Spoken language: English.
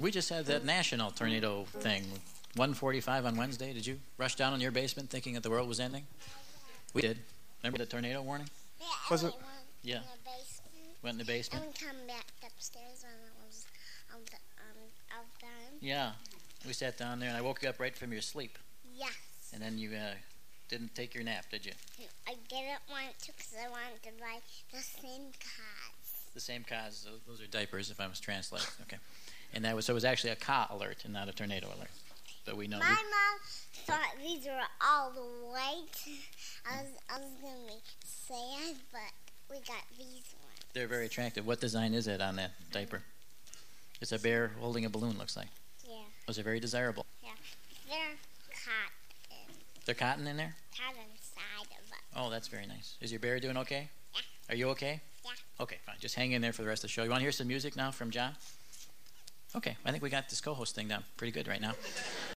We just had that national tornado thing. 1:45 on Wednesday. Did you rush down in your basement thinking that the world was ending? We did. Remember the tornado warning? Yeah, Was it? Yeah. in the basement. Went in the basement? And come back upstairs when it was all done. Yeah. We sat down there and I woke you up right from your sleep. Yes. And then you didn't take your nap, did you? I didn't want to because I wanted to buy the same cards. The same cause. Those are diapers, if I was translating. Okay. And that was, so it was actually a car alert and not a tornado alert. But we know. My mom thought these were all the white. I was going to make sad, but we got these ones. They're very attractive. What design is it on that diaper? It's a bear holding a balloon, looks like. Yeah. Those are very desirable. Yeah. They're cotton. They're cotton in there? Cotton inside of it. Oh, that's very nice. Is your bear doing okay? Yeah. Are you okay? Yeah. Okay, fine. Just hang in there for the rest of the show. You want to hear some music now from John? Okay, I think we got this co-host thing down pretty good right now.